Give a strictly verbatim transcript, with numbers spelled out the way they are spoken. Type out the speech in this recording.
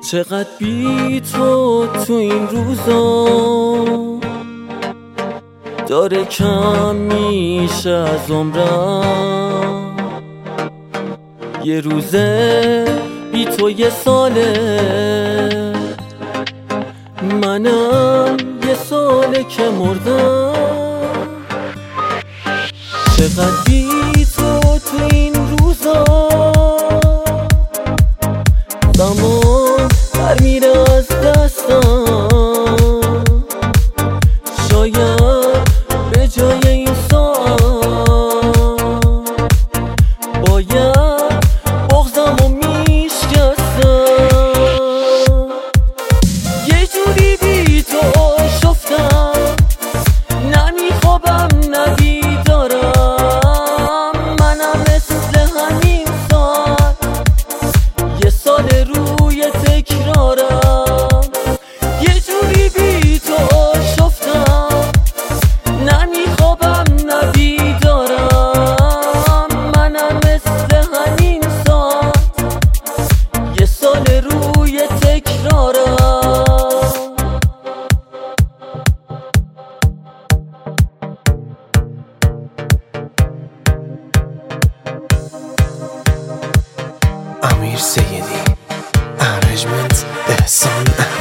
چقدر بی تو تو این روزا داره کم میشه از عمرم. یه روزه بی تو یه ساله، منم یه ساله که مردم. چقدر بی تو تو این روزا زمان در میره از دستم. شاید به جای این ساعت باید بغضم و میشکستم. یه جوری بی تو شفتم، نمیخوابم ندیدارم. منم مثل همین ساعت یه سال روی تکرارم. یه جوری بی تو شفتم، نمیخوابم ندیدارم. منم مثل همین ساعت یه سال روی تکرارم. امیر سیدی، ارنجمنت احسان.